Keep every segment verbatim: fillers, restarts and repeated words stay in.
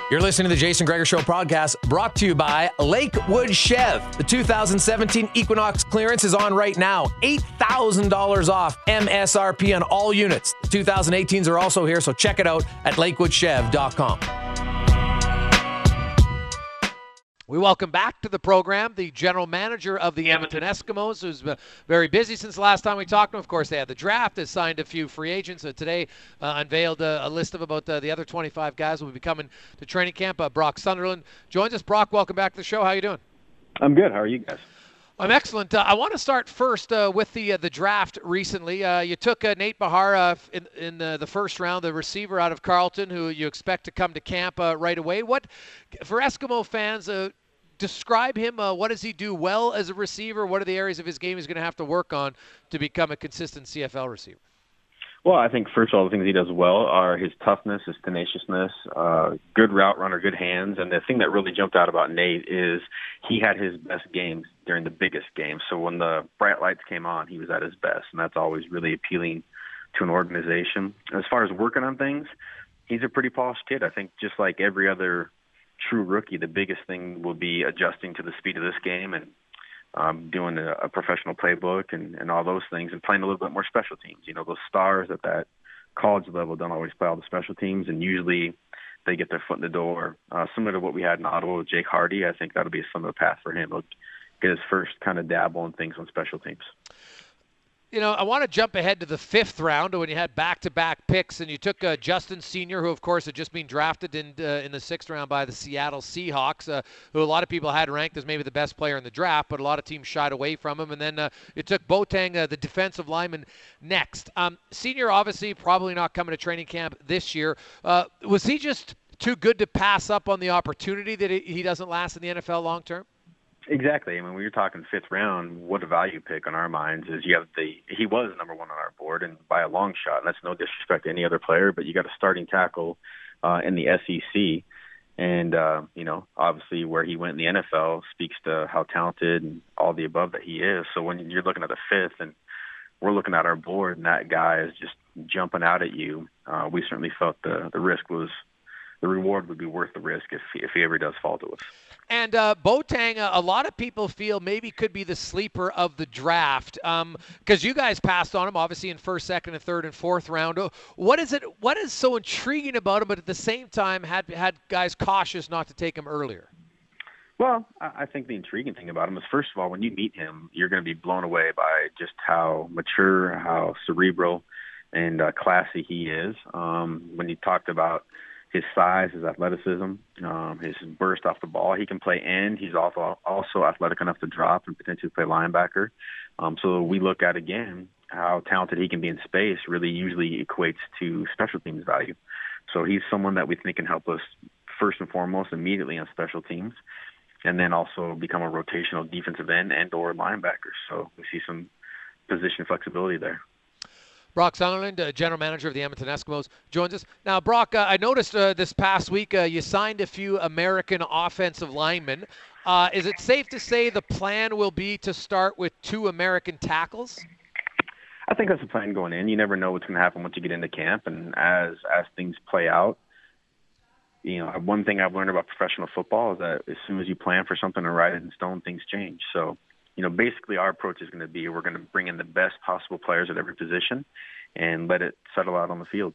You're listening to the Jason Gregor Show podcast, brought to you by Lakewood Chev. The two thousand seventeen Equinox clearance is on right now. eight thousand dollars off M S R P on all units. The two thousand eighteens are also here, so check it out at lakewood chev dot com. We welcome back to the program the general manager of the Edmonton Eskimos, who's been very busy since the last time we talked to him. Of course, they had the draft, they signed a few free agents. Uh, today uh, unveiled uh, a list of about uh, the other twenty-five guys who will be coming to training camp. Uh, Brock Sunderland joins us. Brock, welcome back to the show. How you doing? I'm good. How are you guys? I'm excellent. Uh, I want to start first uh, with the uh, the draft recently. Uh, you took uh, Nate Behar uh, in, in uh, the first round, the receiver out of Carleton, who you expect to come to camp uh, right away. What, for Eskimo fans, uh, describe him. Uh, what does he do well as a receiver? What are the areas of his game he's going to have to work on to become a consistent C F L receiver? Well, I think first of all, the things he does well are his toughness, his tenaciousness, uh, good route runner, good hands. And the thing that really jumped out about Nate is he had his best games during the biggest games. So when the bright lights came on, he was at his best. And that's always really appealing to an organization. As far as working on things, he's a pretty polished kid. I think just like every other true rookie, the biggest thing will be adjusting to the speed of this game and um, doing a, a professional playbook and, and all those things, and playing a little bit more special teams. You know, those stars at that college level don't always play all the special teams, and usually they get their foot in the door. Uh, similar to what we had in Ottawa with Jake Hardy, I think that'll be a similar path for him. He'll get his first kind of dabble in things on special teams. You know, I want to jump ahead to the fifth round when you had back-to-back picks, and you took uh, Justin Senior, who, of course, had just been drafted in uh, in the sixth round by the Seattle Seahawks, uh, who a lot of people had ranked as maybe the best player in the draft, but a lot of teams shied away from him. And then uh, you took Boateng, uh, the defensive lineman, next. Um, Senior, obviously, probably not coming to training camp this year. Uh, was he just too good to pass up on the opportunity that he doesn't last in the N F L long-term? Exactly. I mean, when you're talking fifth round, what a value pick on our minds is you have the he was number one on our board, and by a long shot. And that's no disrespect to any other player, but you got a starting tackle uh, in the S E C, and uh, you know, obviously where he went in the N F L speaks to how talented and all the above that he is. So when you're looking at the fifth, and we're looking at our board, and that guy is just jumping out at you, uh, we certainly felt the the risk was. The reward would be worth the risk if he, if he ever does fall to us. And uh, Boateng, uh, a lot of people feel maybe could be the sleeper of the draft because um, you guys passed on him, obviously in first, second, and third and fourth round. What is it? What is so intriguing about him, but at the same time had had guys cautious not to take him earlier? Well, I think the intriguing thing about him is, first of all, when you meet him, you're going to be blown away by just how mature, how cerebral, and uh, classy he is. Um, when you talked about his size, his athleticism, um, his burst off the ball. He can play end. He's also also athletic enough to drop and potentially play linebacker. Um, so we look at, again, how talented he can be in space really usually equates to special teams value. So he's someone that we think can help us first and foremost immediately on special teams, and then also become a rotational defensive end and or linebacker. So we see some position flexibility there. Brock Sunderland, uh, general manager of the Edmonton Eskimos, joins us. Now, Brock, uh, I noticed uh, this past week uh, you signed a few American offensive linemen. Uh, is it safe to say the plan will be to start with two American tackles? I think that's the plan going in. You never know what's going to happen once you get into camp, and as as things play out, you know, one thing I've learned about professional football is that as soon as you plan for something and write it in stone, things change. So, you know, basically our approach is going to be we're going to bring in the best possible players at every position and let it settle out on the field.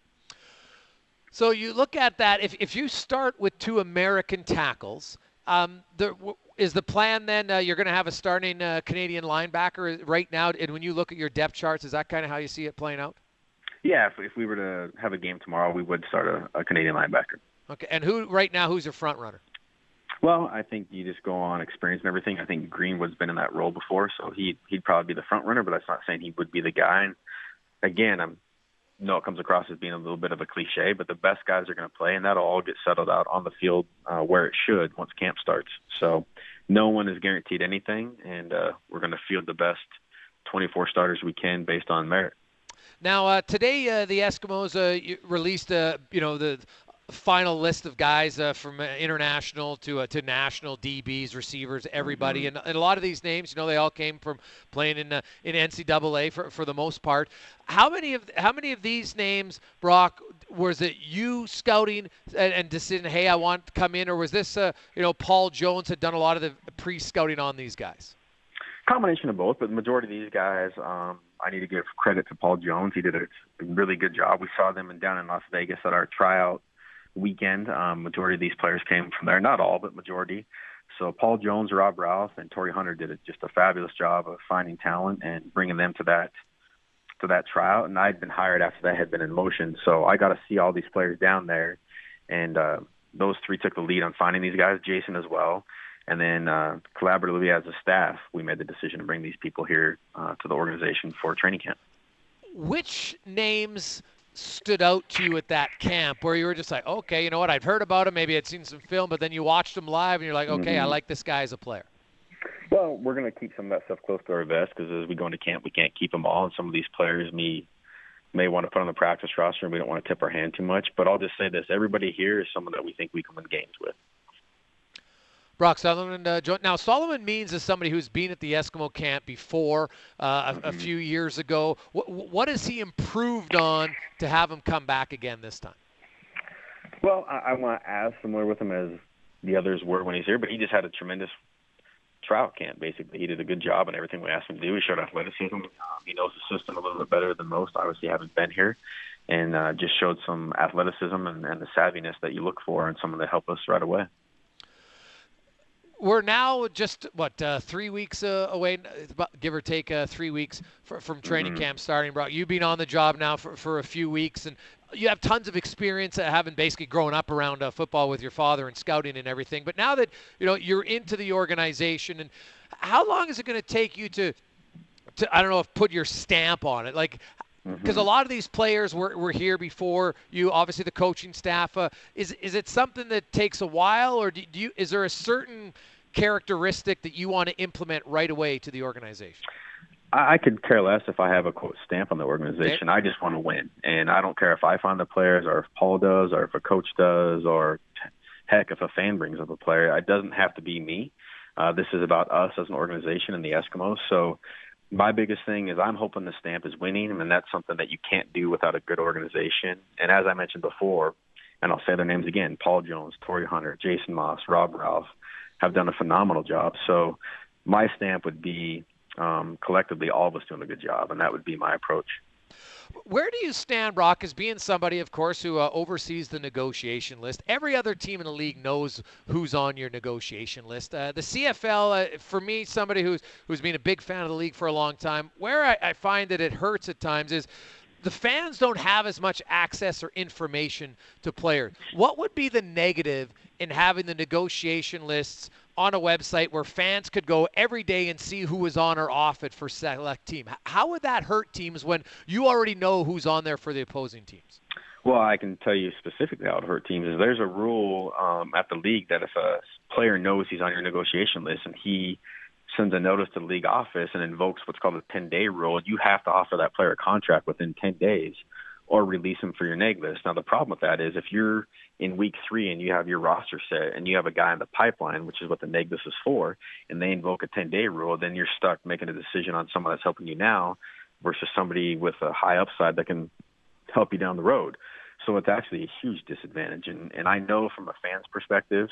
So you look at that, if if you start with two American tackles, um, there, is the plan then uh, you're going to have a starting uh, Canadian linebacker right now? And when you look at your depth charts, is that kind of how you see it playing out? Yeah, if, if we were to have a game tomorrow, we would start a, a Canadian linebacker. Okay, and who right now, who's your front runner? Well, I think you just go on experience and everything. I think Greenwood's been in that role before, so he, he'd probably be the front runner, but that's not saying he would be the guy. And again, I know it comes across as being a little bit of a cliche, but the best guys are going to play, and that'll all get settled out on the field uh, where it should once camp starts. So no one is guaranteed anything, and uh, we're going to field the best twenty-four starters we can based on merit. Now, uh, today uh, the Eskimos uh, released, uh, you know, the final list of guys uh, from uh, international to uh, to national, D Bs, receivers, everybody, mm-hmm. and, and a lot of these names, you know, they all came from playing in uh, in N C double A for for the most part. How many of how many of these names, Brock, was it you scouting and, and deciding, hey, I want to come in, or was this, uh, you know, Paul Jones had done a lot of the pre-scouting on these guys? Combination of both, but the majority of these guys, um, I need to give credit to Paul Jones. He did a really good job. We saw them in, down in Las Vegas at our tryout weekend. Um, majority of these players came from there. Not all, but majority. So Paul Jones, Rob Ralph, and Torrey Hunter did a, just a fabulous job of finding talent and bringing them to that to that tryout. And I'd been hired after that had been in motion. So I got to see all these players down there. And uh, those three took the lead on finding these guys, Jason as well. And then uh, collaboratively as a staff, we made the decision to bring these people here uh, to the organization for training camp. Which names stood out to you at that camp where you were just like, okay, you know what, I'd heard about him, maybe I'd seen some film, but then you watched him live and you're like, okay, mm-hmm. I like this guy as a player? Well, we're going to keep some of that stuff close to our vest because as we go into camp, we can't keep them all. And some of these players may, may want to put on the practice roster and we don't want to tip our hand too much. But I'll just say this, everybody here is someone that we think we can win games with. Brock Solomon, uh, joined. Now Solomon Means is somebody who's been at the Eskimo camp before uh, a, a few years ago. What, what has he improved on to have him come back again this time? Well, I, I'm not as familiar with him as the others were when he's here, but he just had a tremendous trial camp, basically. He did a good job on everything we asked him to do. He showed athleticism. Um, he knows the system a little bit better than most, obviously having been here, and uh, just showed some athleticism and, and the savviness that you look for and someone that helped us right away. We're now just, what, uh, three weeks uh, away, give or take uh, three weeks for, from training mm-hmm. camp starting. Brock, you've been on the job now for, for a few weeks, and you have tons of experience uh, having basically grown up around uh, football with your father and scouting and everything. But now that, you know, you're into the organization, and how long is it going to take you to, to, I don't know, if put your stamp on it? Like, because mm-hmm. a lot of these players were, were here before you, obviously the coaching staff. Uh, is is it something that takes a while, or do, do you? Is there a certain characteristic that you want to implement right away to the organization? I could care less if I have a quote stamp on the organization. Okay. I just want to win, and I don't care if I find the players, or if Paul does, or if a coach does, or heck, if a fan brings up a player. It doesn't have to be me. Uh, this is about us as an organization and the Eskimos. So my biggest thing is I'm hoping the stamp is winning, and that's something that you can't do without a good organization. And as I mentioned before, and I'll say their names again, Paul Jones, Torrey Hunter, Jason Moss, Rob Ralph, have done a phenomenal job. So my stamp would be um, collectively all of us doing a good job, and that would be my approach. Where do you stand, Brock, as being somebody, of course, who uh, oversees the negotiation list? Every other team in the league knows who's on your negotiation list. Uh, the C F L, uh, for me, somebody who's who's been a big fan of the league for a long time, where I, I find that it hurts at times is the fans don't have as much access or information to players. What would be the negative in having the negotiation lists on a website where fans could go every day and see who was on or off it for select team? How would that hurt teams when you already know who's on there for the opposing teams? Well, I can tell you specifically how it hurt teams is there's a rule um, at the league that if a player knows he's on your negotiation list and he sends a notice to the league office and invokes what's called a ten-day rule, you have to offer that player a contract within ten days or release him for your neg list. Now, the problem with that is if you're in week three and you have your roster set and you have a guy in the pipeline, which is what the neg list is for, and they invoke a ten-day rule, then you're stuck making a decision on someone that's helping you now versus somebody with a high upside that can help you down the road. So it's actually a huge disadvantage. And, and I know from a fan's perspective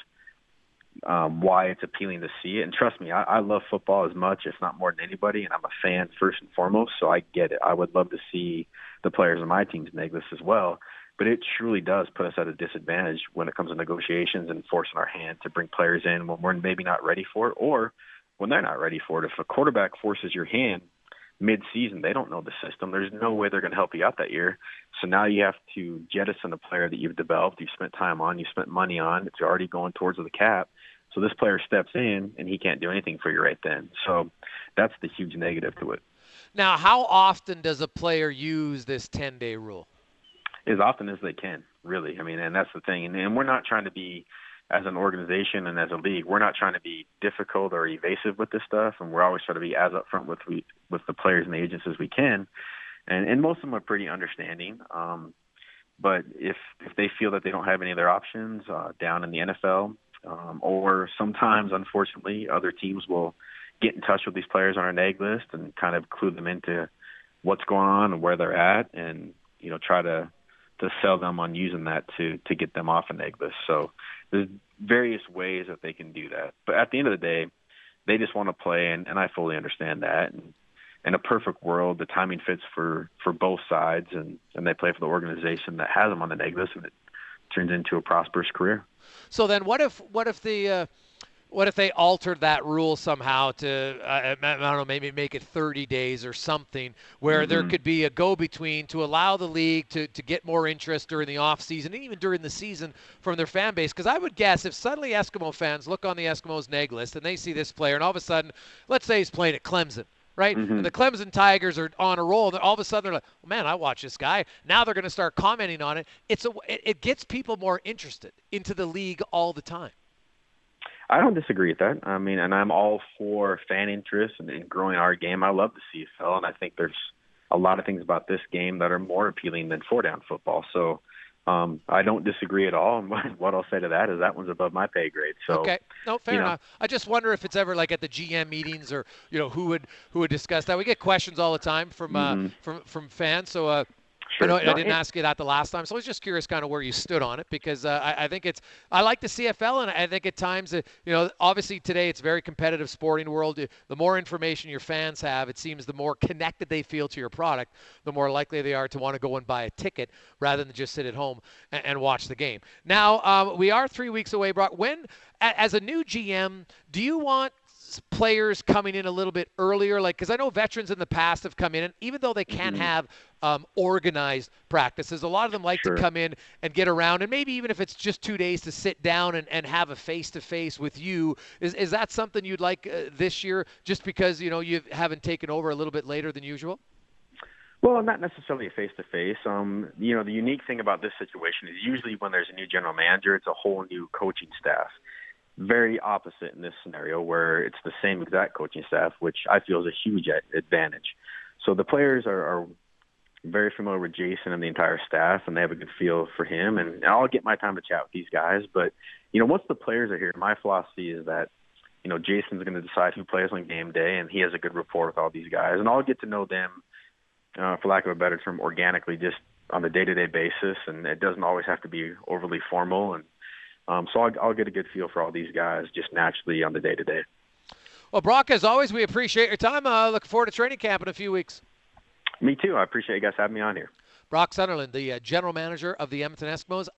um, why it's appealing to see it. And trust me, I, I love football as much, if not more than anybody, and I'm a fan first and foremost, so I get it. I would love to see the players on my team's neg list as well. But it truly does put us at a disadvantage when it comes to negotiations and forcing our hand to bring players in when we're maybe not ready for it or when they're not ready for it. If a quarterback forces your hand mid-season, they don't know the system. There's no way they're going to help you out that year. So now you have to jettison a player that you've developed, you've spent time on, you've spent money on, it's already going towards the cap. So this player steps in, and he can't do anything for you right then. So that's the huge negative to it. Now, how often does a player use this ten-day rule? As often as they can, really. I mean, and that's the thing. And, and we're not trying to be, as an organization and as a league, we're not trying to be difficult or evasive with this stuff, and we're always trying to be as upfront with we, with the players and the agents as we can. And, and most of them are pretty understanding. Um, but if if they feel that they don't have any other options uh, down in the N F L, um, or sometimes, unfortunately, other teams will get in touch with these players on our neg list and kind of clue them into what's going on and where they're at, and you know try to to sell them on using that to to get them off an egg list. So there's various ways that they can do that. But at the end of the day, they just want to play, and, and I fully understand that. And in a perfect world, the timing fits for, for both sides, and, and they play for the organization that has them on the egg list, and it turns into a prosperous career. So then what if what if the uh, what if they altered that rule somehow to, uh, I don't know, maybe make it thirty days or something, where mm-hmm. there could be a go-between to allow the league to, to get more interest during the off-season and even during the season from their fan base? Because I would guess if suddenly Eskimo fans look on the Eskimos' neg list and they see this player, and all of a sudden, let's say he's playing at Clemson, right? Mm-hmm. And the Clemson Tigers are on a roll, and all of a sudden they're like, oh, man, I watch this guy. Now they're going to start commenting on it. It's a, it, it gets people more interested into the league all the time. I don't disagree with that. I mean, and I'm all for fan interest and, and growing our game. I love the C F L, and I think there's a lot of things about this game that are more appealing than four-down football. So um, I don't disagree at all. And what I'll say to that is that one's above my pay grade. So, okay, no, fair you know. enough. I just wonder if it's ever like at the G M meetings, or you know, who would who would discuss that. We get questions all the time from mm-hmm. uh, from from fans. So. Uh, Sure. I, know, no, I didn't it, ask you that the last time, so I was just curious kind of where you stood on it, because uh, I, I think it's – I like the C F L, and I think at times, uh, you know, obviously today it's a very competitive sporting world. The more information your fans have, it seems the more connected they feel to your product, the more likely they are to want to go and buy a ticket rather than just sit at home and, and watch the game. Now, um, we are three weeks away, Brock. When, as a new G M, do you want – players coming in a little bit earlier, like, because I know veterans in the past have come in, and even though they can't mm-hmm. have um, organized practices, a lot of them like sure. to come in and get around, and maybe even if it's just two days to sit down and, and have a face-to-face with you. Is is that something you'd like uh, this year, just because, you know, you haven't taken over a little bit later than usual? Well, not necessarily a face-to-face. Um, you know, the unique thing about this situation is usually when there's a new general manager, it's a whole new coaching staff. Very opposite in this scenario, where it's the same exact coaching staff, which I feel is a huge advantage. So the players are, are very familiar with Jason and the entire staff, and they have a good feel for him. And, and I'll get my time to chat with these guys. But, you know, once the players are here, my philosophy is that, you know, Jason's going to decide who plays on game day, and he has a good rapport with all these guys. And I'll get to know them, uh, for lack of a better term, organically, just on a day-to-day basis. And it doesn't always have to be overly formal. And Um, so I'll, I'll get a good feel for all these guys just naturally on the day-to-day. Well, Brock, as always, we appreciate your time. I uh, look forward to training camp in a few weeks. Me too. I appreciate you guys having me on here. Brock Sunderland, the uh, general manager of the Edmonton Eskimos.